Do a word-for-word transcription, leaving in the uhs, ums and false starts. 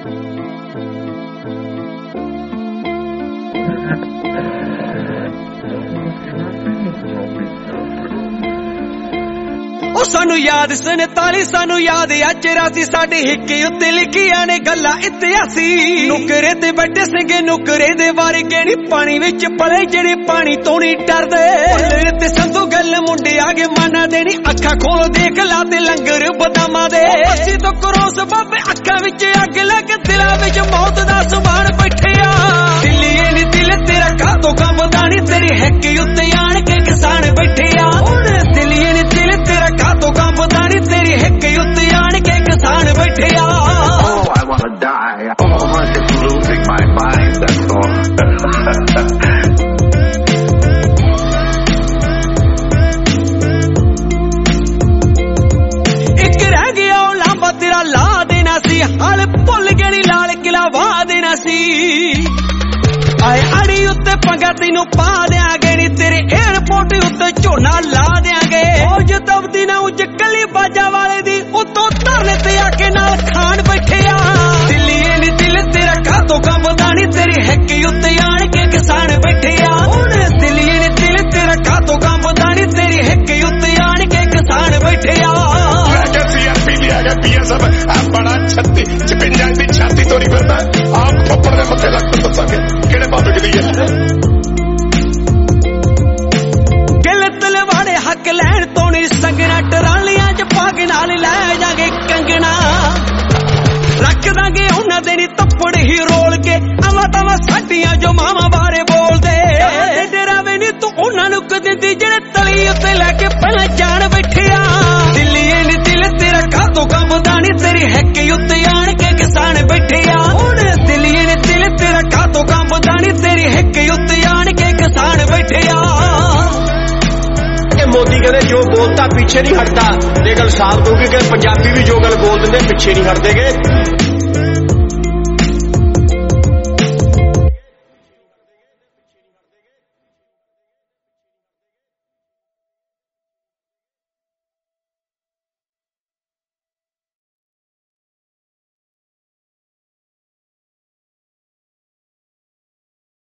सानू याद सनताली सानू याद आ चौरासी साडे हिक्के उत्ते लिखियां ने गल्लां इतिहासी नुकरे ते बैठे सिंगे नुकरे दे बारे कहनी पानी विच पले जेड़े पानी तो नहीं डरदे ते संधू गल मुंडे आगे माना देनी अखा खोल देख ला ते लंगर बदामा दे अस्सी तो करोस बाबे अखा विच अग लग दिला विच मौत दा सुभान बैठिया दिल्लीए नी दिल तेरा कातों कंबदा नी तेरी हिक्के उत्ते आण के किसान बैठिया दिल्लीए नी दिल तेरा कातों कंबदा नी तेरी हिक्के उत्ते आण के किसान बैठिया Oh, I wanna die. Oh, I'm just losing my mind, that's all. एक रह गया ओ लांबा तेरा ला देना सी हाल भुल गई लाल किला वाह देना सी आए अड़ी उत्ते पंगा तेनू पा देंगे नी तेरे एयरपोर्ट उत्ते झोना ला देंगे फौज दबदी ना उज कली बाजा वाले दी उतों धरने ते आके नाल खान बैठे आ दिल्लीए नी दिल तेरा कातों कंबदा नी तेरी हिक्के उत्ते आण के किसान बैठे आ दिल्लीए नी दिल तेरा कातों कंबदा नी तेरी हिक्के उत्ते आण के किसान बैठे आ बड़ा छत्ती चिपिंजा दी छाती तो नहीं फिरदा आप थप्पड़ दे मथे लग तो दसांगे किहड़े बाबे दी है गिल तलवाड़े हक लैण तो नहीं संगना टरालियां च पाग नाल लै जागे कंगना रख दांगे उन्हां दे नी थप्पड़ ही रोल के आवा तावा साडियां जो मावां बारे बोलदे डेरा वे नी तू उन्हां नूं क दिंदी जेड़े तली उत्ते लैके पहला जान बैठिया दिल्लीए नी दिल तेरा कातों कंबदा नी तेरी हिक्के उत्ते आण के किसान बैठे आ दिल्लीए नी दिल तेरा कातों कंबदा नी तेरी हिक्के उत्ते आण के किसान बैठे आ मोदी कहते जो बोलता पीछे नहीं हटता ये गल साफ होगी कि पंजाबी भी जो गल बोल देंगे पीछे नहीं हटते।